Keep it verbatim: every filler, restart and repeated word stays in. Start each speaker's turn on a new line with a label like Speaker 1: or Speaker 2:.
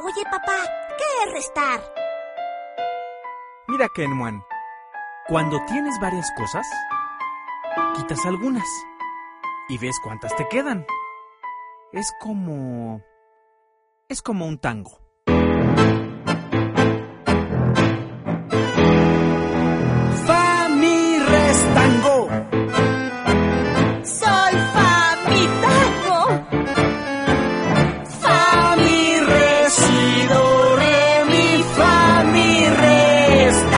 Speaker 1: Oye, papá, ¿qué es restar?
Speaker 2: Mira, Kenwan, cuando tienes varias cosas, quitas algunas y ves cuántas te quedan. Es como... es como un tango.